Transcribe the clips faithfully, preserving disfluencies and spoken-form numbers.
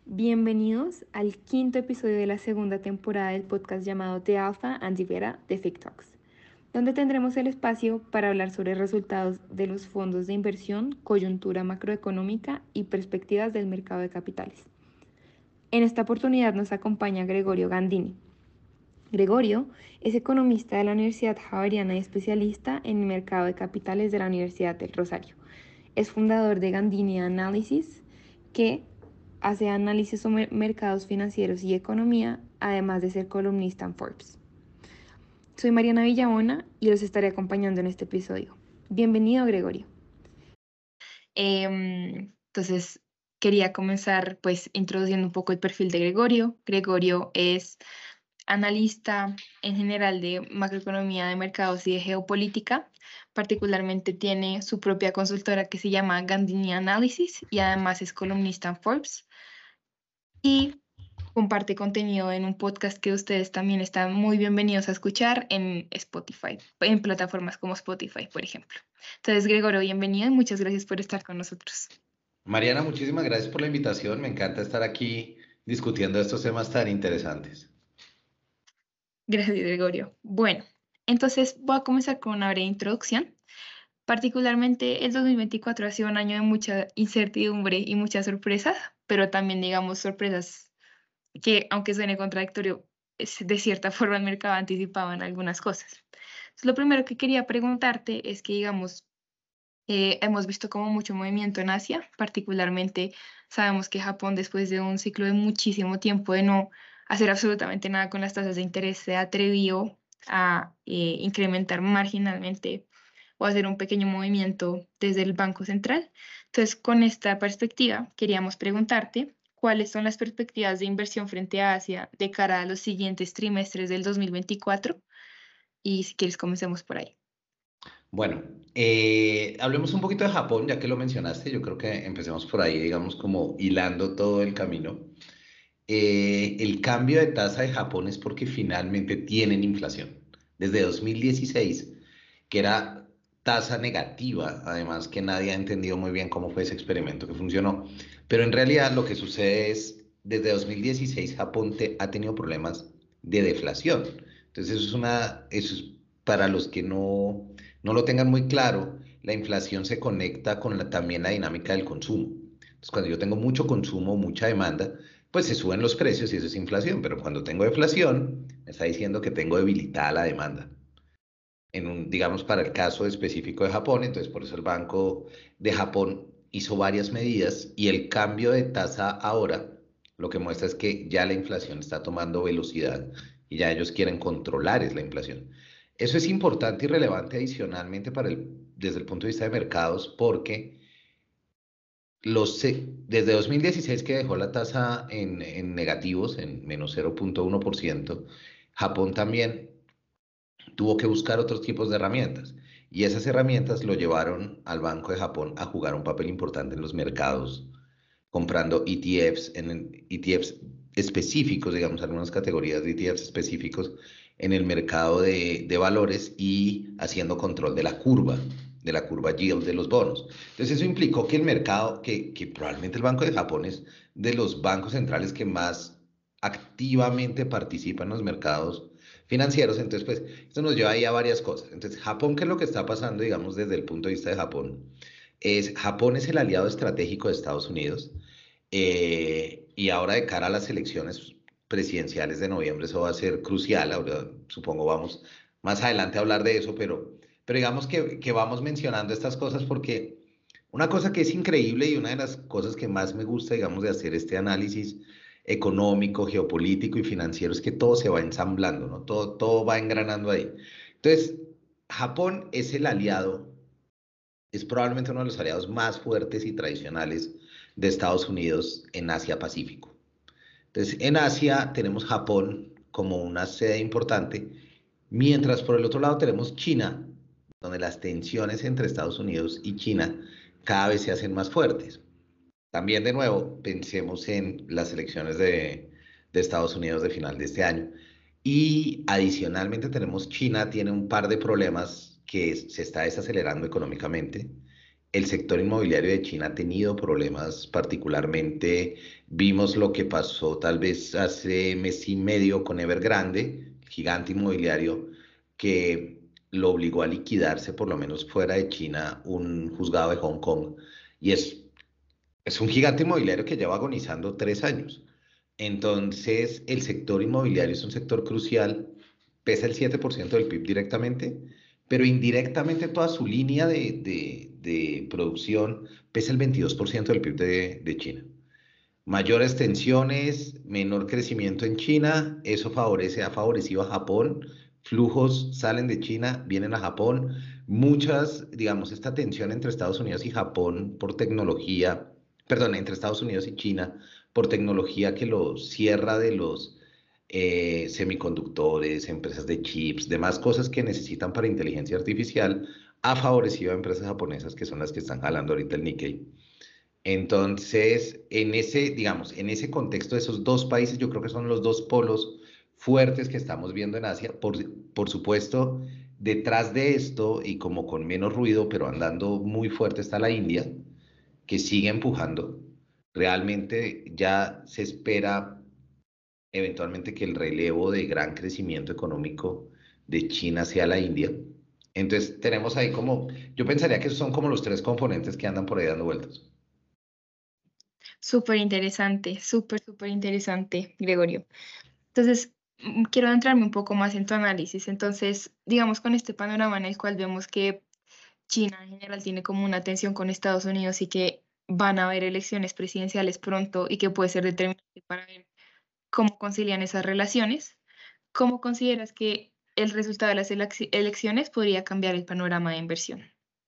Bienvenidos al quinto episodio de la segunda temporada del podcast llamado The Alpha and the Beta de F I C Talks, donde tendremos el espacio para hablar sobre resultados de los fondos de inversión, coyuntura macroeconómica y perspectivas del mercado de capitales. En esta oportunidad nos acompaña Gregorio Gandini. Gregorio es economista de la Universidad Javeriana y especialista en el mercado de capitales de la Universidad del Rosario. Es fundador de Gandini Analysis, que hace análisis sobre mercados financieros y economía, además de ser columnista en Forbes. Soy Mariana Villabona y los estaré acompañando en este episodio. Bienvenido, Gregorio. Eh, entonces, quería comenzar pues introduciendo un poco el perfil de Gregorio. Gregorio es analista en general de macroeconomía de mercados y de geopolítica. Particularmente tiene su propia consultora que se llama Gandini Analysis y además es columnista en Forbes. Y comparte contenido en un podcast que ustedes también están muy bienvenidos a escuchar en Spotify, en plataformas como Spotify, por ejemplo. Entonces, Gregorio, bienvenido y muchas gracias por estar con nosotros. Mariana, muchísimas gracias por la invitación. Me encanta estar aquí discutiendo estos temas tan interesantes. Gracias, Gregorio. Bueno, entonces voy a comenzar con una breve introducción. Particularmente el dos mil veinticuatro ha sido un año de mucha incertidumbre y muchas sorpresas, pero también, digamos, sorpresas que, aunque suene contradictorio, de cierta forma el mercado anticipaba en algunas cosas. Entonces, lo primero que quería preguntarte es que, digamos, eh, hemos visto como mucho movimiento en Asia, particularmente sabemos que Japón, después de un ciclo de muchísimo tiempo de no hacer absolutamente nada con las tasas de interés, se atrevió a eh, incrementar marginalmente o hacer un pequeño movimiento desde el Banco Central. Entonces, con esta perspectiva, queríamos preguntarte cuáles son las perspectivas de inversión frente a Asia de cara a los siguientes trimestres del dos mil veinticuatro y si quieres comencemos por ahí. Bueno, eh, hablemos un poquito de Japón, ya que lo mencionaste. Yo creo que empecemos por ahí, digamos, como hilando todo el camino. Eh, el cambio de tasa de Japón es porque finalmente tienen inflación. Desde dos mil dieciséis, que era tasa negativa, además que nadie ha entendido muy bien cómo fue ese experimento que funcionó. Pero en realidad lo que sucede es, desde dos mil dieciséis Japón te, ha tenido problemas de deflación. Entonces eso es una, eso es para los que no, no lo tengan muy claro, la inflación se conecta con la, también la dinámica del consumo. Entonces cuando yo tengo mucho consumo, mucha demanda, pues se suben los precios y eso es inflación, pero cuando tengo deflación, me está diciendo que tengo debilitada la demanda. En un, digamos, para el caso específico de Japón, entonces por eso el Banco de Japón hizo varias medidas y el cambio de tasa ahora lo que muestra es que ya la inflación está tomando velocidad y ya ellos quieren controlar es la inflación. Eso es importante y relevante adicionalmente para el, desde el punto de vista de mercados porque los, desde dos mil dieciséis que dejó la tasa en, en negativos, en menos cero punto uno por ciento, Japón también tuvo que buscar otros tipos de herramientas. Y esas herramientas lo llevaron al Banco de Japón a jugar un papel importante en los mercados, comprando E T Fs, en E T Fs específicos, digamos, algunas categorías de E T Fs específicos en el mercado de, de valores y haciendo control de la curva, de la curva yield de los bonos. Entonces eso implicó que el mercado, que, que probablemente el Banco de Japón es de los bancos centrales que más activamente participa en los mercados financieros, entonces pues esto nos lleva ahí a varias cosas. Entonces Japón, ¿qué es lo que está pasando, digamos, desde el punto de vista de Japón? Es, Japón es el aliado estratégico de Estados Unidos eh, y ahora de cara a las elecciones presidenciales de noviembre eso va a ser crucial. Ahora supongo vamos más adelante a hablar de eso, pero, pero digamos que, que vamos mencionando estas cosas porque una cosa que es increíble y una de las cosas que más me gusta, digamos, de hacer este análisis económico, geopolítico y financiero es que todo se va ensamblando, ¿no? Todo, todo va engranando ahí. Entonces, Japón es el aliado, es probablemente uno de los aliados más fuertes y tradicionales de Estados Unidos en Asia-Pacífico. Entonces, en Asia tenemos Japón como una sede importante, mientras por el otro lado tenemos China, donde las tensiones entre Estados Unidos y China cada vez se hacen más fuertes. También, de nuevo, pensemos en las elecciones de, de Estados Unidos de final de este año. Y adicionalmente tenemos China, tiene un par de problemas que se está desacelerando económicamente. el sector inmobiliario de China ha tenido problemas, particularmente vimos lo que pasó tal vez hace mes y medio con Evergrande, el gigante inmobiliario, que lo obligó a liquidarse, por lo menos fuera de China, un juzgado de Hong Kong. Y es, es un gigante inmobiliario que lleva agonizando tres años. Entonces, el sector inmobiliario es un sector crucial, pesa el siete por ciento del P I B directamente, pero indirectamente toda su línea de, de- de producción pesa el veintidós por ciento del P I B de, de China. Mayores tensiones, menor crecimiento en China, eso favorece, ha favorecido a Japón. Flujos salen de China, vienen a Japón. Muchas, digamos, esta tensión entre Estados Unidos y Japón por tecnología, perdón, entre Estados Unidos y China por tecnología que lo cierra de los eh, semiconductores, empresas de chips, demás cosas que necesitan para inteligencia artificial, ha favorecido a empresas japonesas que son las que están jalando ahorita el Nikkei. Entonces, en ese, digamos, en ese contexto de esos dos países, yo creo que son los dos polos fuertes que estamos viendo en Asia. Por, por supuesto, detrás de esto y como con menos ruido, pero andando muy fuerte, está la India, que sigue empujando. Realmente ya se espera eventualmente que el relevo de gran crecimiento económico de China sea la India. Entonces, tenemos ahí como, yo pensaría que esos son como los tres componentes que andan por ahí dando vueltas. Súper interesante, súper, súper interesante, Gregorio. Entonces, mm, quiero adentrarme un poco más en tu análisis. Entonces, digamos, con este panorama en el cual vemos que China en general tiene como una tensión con Estados Unidos y que van a haber elecciones presidenciales pronto y que puede ser determinante para ver cómo concilian esas relaciones, ¿cómo consideras que el resultado de las elec- elecciones podría cambiar el panorama de inversión?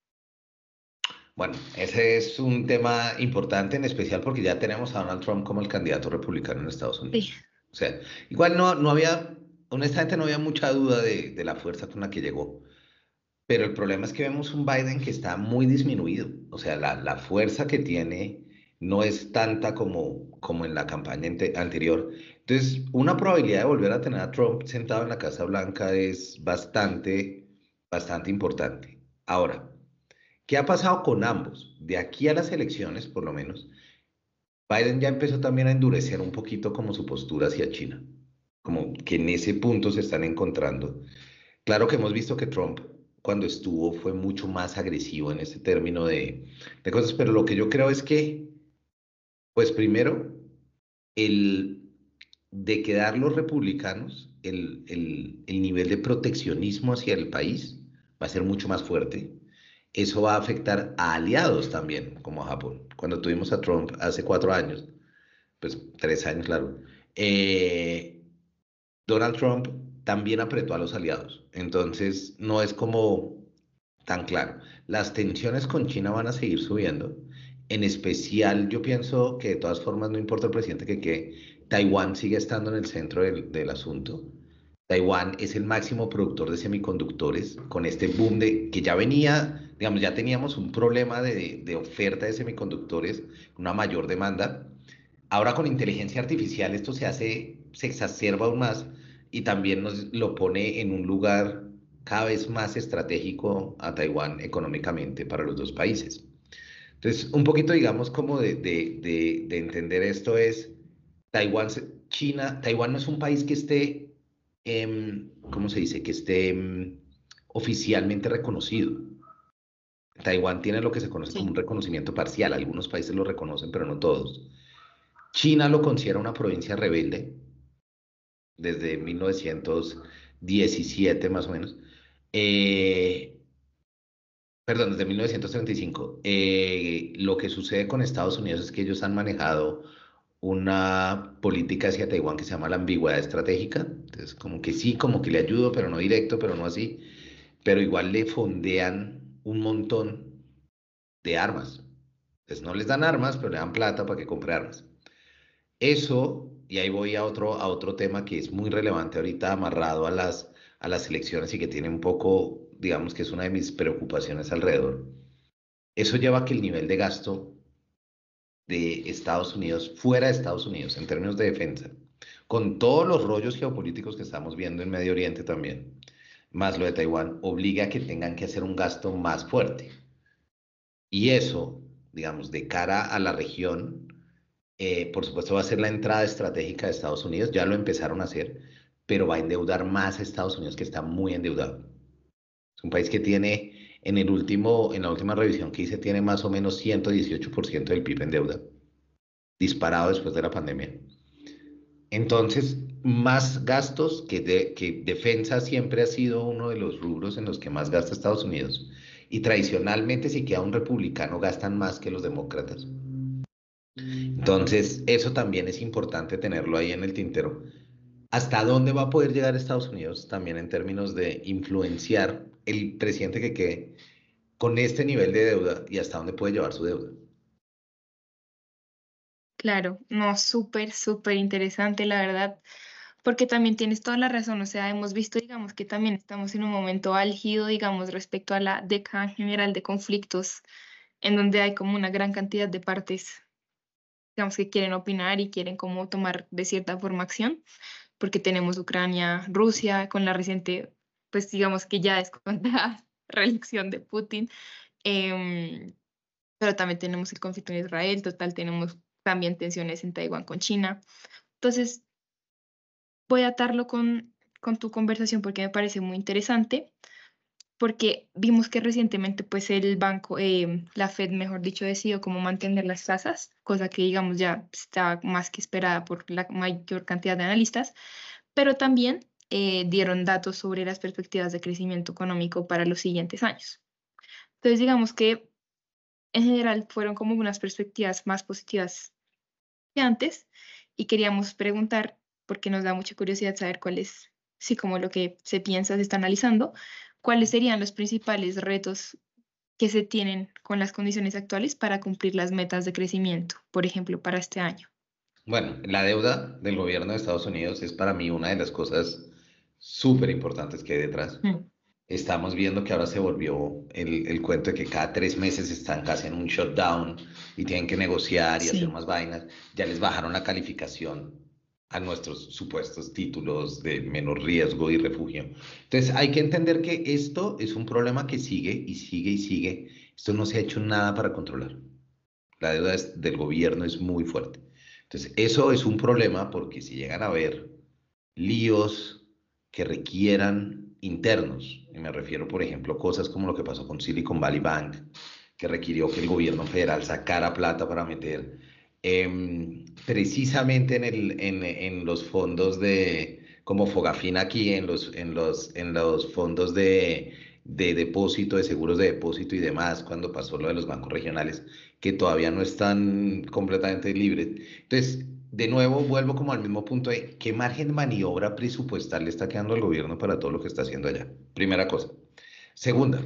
Bueno, ese es un tema importante, en especial porque ya tenemos a Donald Trump como el candidato republicano en Estados Sí, Unidos. O sea, igual no, no había, honestamente no había mucha duda de, de la fuerza con la que llegó, pero el problema es que vemos un Biden que está muy disminuido. O sea, la, la fuerza que tiene no es tanta como, como en la campaña ante- anterior. Entonces, una probabilidad de volver a tener a Trump sentado en la Casa Blanca es bastante, bastante importante. Ahora, ¿qué ha pasado con ambos? De aquí a las elecciones, por lo menos, Biden ya empezó también a endurecer un poquito como su postura hacia China, como que en ese punto se están encontrando. Claro que hemos visto que Trump, cuando estuvo, fue mucho más agresivo en este término de, de cosas, pero lo que yo creo es que, pues primero, el de quedar los republicanos, el, el, el nivel de proteccionismo hacia el país va a ser mucho más fuerte. Eso va a afectar a aliados también, como a Japón. Cuando tuvimos a Trump hace cuatro años, pues tres años, claro, eh, Donald Trump también apretó a los aliados. Entonces, no es como tan claro. Las tensiones con China van a seguir subiendo. En especial, yo pienso que de todas formas, no importa el presidente que quede, Taiwán sigue estando en el centro del, del asunto. Taiwán es el máximo productor de semiconductores con este boom de que ya venía, digamos, ya teníamos un problema de, de oferta de semiconductores, una mayor demanda. Ahora con inteligencia artificial esto se hace, se exacerba aún más y también nos lo pone en un lugar cada vez más estratégico a Taiwán económicamente para los dos países. Entonces, un poquito, digamos, como de, de, de, de entender esto es, Taiwán, se- China, Taiwán no es un país que esté, em, ¿cómo se dice? Que esté em, oficialmente reconocido. Taiwán tiene lo que se conoce como sí. un reconocimiento parcial. Algunos países lo reconocen, pero no todos. China lo considera una provincia rebelde desde mil novecientos diecisiete más o menos. Eh, Perdón, desde mil novecientos treinta y cinco. Eh, lo que sucede con Estados Unidos es que ellos han manejado una política hacia Taiwán que se llama la ambigüedad estratégica. Entonces, como que sí, como que le ayudo, pero no directo, pero no así. Pero igual le fondean un montón de armas. Entonces, no les dan armas, pero le dan plata para que compre armas. Eso, y ahí voy a otro, a otro tema que es muy relevante ahorita, amarrado a las, a las elecciones y que tiene un poco, digamos que es una de mis preocupaciones alrededor. Eso lleva a que el nivel de gasto de Estados Unidos, fuera de Estados Unidos, en términos de defensa, con todos los rollos geopolíticos que estamos viendo en Medio Oriente también, más lo de Taiwán, obliga a que tengan que hacer un gasto más fuerte. Y eso, digamos, de cara a la región, eh, por supuesto va a ser la entrada estratégica de Estados Unidos, ya lo empezaron a hacer, pero va a endeudar más a Estados Unidos, que está muy endeudado. Es un país que tiene, en el último, en la última revisión que hice, tiene más o menos ciento dieciocho por ciento del P I B en deuda, disparado después de la pandemia. Entonces, más gastos, que, de, que defensa siempre ha sido uno de los rubros en los que más gasta Estados Unidos. Y tradicionalmente, si queda un republicano, gastan más que los demócratas. Entonces, eso también es importante tenerlo ahí en el tintero. ¿Hasta dónde va a poder llegar Estados Unidos también en términos de influenciar el presidente que quede con este nivel de deuda y hasta dónde puede llevar su deuda? Claro, no, súper, súper interesante, la verdad, porque también tienes toda la razón, o sea, hemos visto, digamos, que también estamos en un momento álgido, digamos, respecto a la década en general de conflictos, en donde hay como una gran cantidad de partes, digamos, que quieren opinar y quieren como tomar de cierta forma acción, porque tenemos Ucrania, Rusia, con la reciente, pues digamos que ya es contra reelección de Putin. em, pero también tenemos el conflicto en Israel, total, tenemos también tensiones en Taiwán con China. Entonces, voy a atarlo con, con tu conversación porque me parece muy interesante, porque vimos que recientemente, pues, el banco, eh, la Fed, mejor dicho, decidió cómo mantener las tasas, cosa que, digamos, ya está más que esperada por la mayor cantidad de analistas, pero también eh, dieron datos sobre las perspectivas de crecimiento económico para los siguientes años. Entonces, digamos que en general fueron como unas perspectivas más positivas que antes y queríamos preguntar, porque nos da mucha curiosidad saber cuál es, sí, como lo que se piensa, se está analizando, cuáles serían los principales retos que se tienen con las condiciones actuales para cumplir las metas de crecimiento, por ejemplo, para este año. Bueno, la deuda del gobierno de Estados Unidos es para mí una de las cosas súper importantes que hay detrás. Mm. Estamos viendo que ahora se volvió el, el cuento de que cada tres meses están casi en un shutdown y tienen que negociar y hacer Sí, más vainas. Ya les bajaron la calificación a nuestros supuestos títulos de menor riesgo y refugio. Entonces hay que entender que esto es un problema que sigue y sigue y sigue. Esto no se ha hecho nada para controlar. La deuda es- del gobierno es muy fuerte. Entonces eso es un problema porque si llegan a haber líos que requieran internos. Y me refiero, por ejemplo, a cosas como lo que pasó con Silicon Valley Bank, que requirió que el gobierno federal sacara plata para meter em, precisamente en, el, en, en los fondos de, como Fogafín aquí, en los, en los, en los fondos de, de depósito, de seguros de depósito y demás, cuando pasó lo de los bancos regionales, que todavía no están completamente libres. Entonces, de nuevo vuelvo como al mismo punto de qué margen de maniobra presupuestal le está quedando al gobierno para todo lo que está haciendo allá. Primera cosa. Segunda,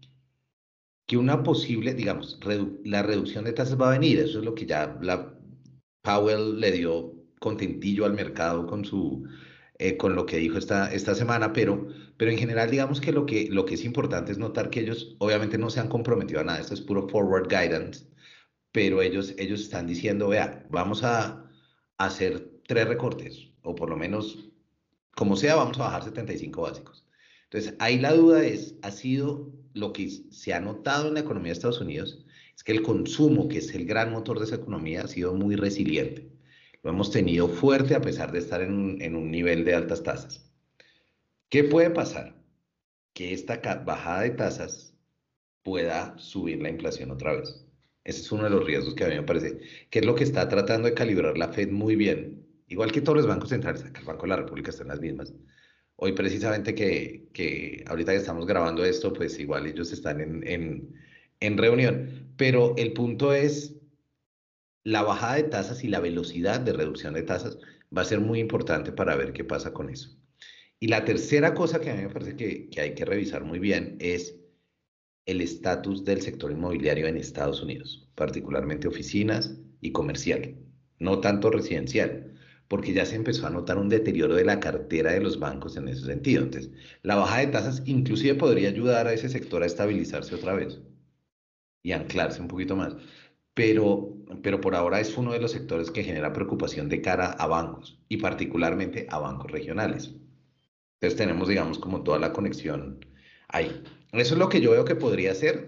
que una posible, digamos, redu- la reducción de tasas va a venir. Eso es lo que ya la Powell le dio contentillo al mercado con su, eh, con lo que dijo esta, esta semana, pero, pero en general digamos que lo que, lo que es importante es notar que ellos obviamente no se han comprometido a nada. Esto es puro forward guidance, pero ellos, ellos están diciendo, vea, vamos a hacer tres recortes, o por lo menos, como sea, vamos a bajar setenta y cinco básicos. Entonces, ahí la duda es, ha sido lo que se ha notado en la economía de Estados Unidos, es que el consumo, que es el gran motor de esa economía, ha sido muy resiliente. Lo hemos tenido fuerte a pesar de estar en, en un nivel de altas tasas. ¿Qué puede pasar? Que esta bajada de tasas pueda subir la inflación otra vez. Ese es uno de los riesgos que a mí me parece, que es lo que está tratando de calibrar la Fed muy bien, igual que todos los bancos centrales, acá el Banco de la República está en las mismas. Hoy precisamente que, que ahorita que estamos grabando esto, pues igual ellos están en, en, en reunión, pero el punto es la bajada de tasas y la velocidad de reducción de tasas va a ser muy importante para ver qué pasa con eso. Y la tercera cosa que a mí me parece que, que hay que revisar muy bien es el estatus del sector inmobiliario en Estados Unidos, particularmente oficinas y comercial, no tanto residencial, porque ya se empezó a notar un deterioro de la cartera de los bancos en ese sentido. Entonces, la baja de tasas inclusive podría ayudar a ese sector a estabilizarse otra vez y anclarse un poquito más. Pero, pero por ahora es uno de los sectores que genera preocupación de cara a bancos y particularmente a bancos regionales. Entonces tenemos, digamos, como toda la conexión ahí. Eso es lo que yo veo que podría ser.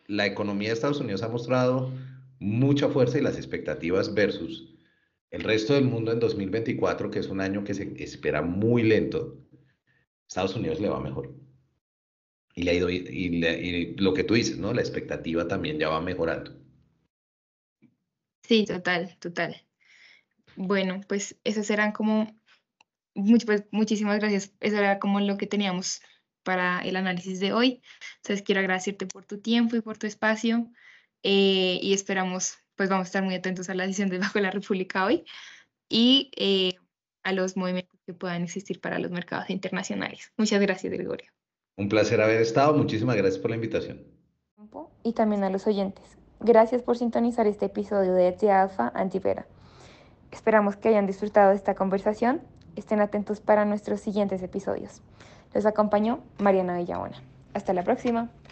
la economía de Estados Unidos ha mostrado mucha fuerza y las expectativas versus el resto del mundo en dos mil veinticuatro, que es un año que se espera muy lento, Estados Unidos le va mejor. Y, le ha ido, y, le- y lo que tú dices, ¿no? La expectativa también ya va mejorando. Sí, total, total. Bueno, pues esas eran como, much- pues, muchísimas gracias. Eso era como lo que teníamos para el análisis de hoy. Entonces quiero agradecerte por tu tiempo y por tu espacio eh, y esperamos, pues vamos a estar muy atentos a la decisión del Banco de la República hoy y eh, a los movimientos que puedan existir para los mercados internacionales. Muchas gracias, Gregorio. Un placer haber estado. Muchísimas gracias por la invitación. Y también a los oyentes. Gracias por sintonizar este episodio de The Alpha Antivera. Esperamos que hayan disfrutado de esta conversación. Estén atentos para nuestros siguientes episodios. Los acompañó Mariana Villabona. Hasta la próxima.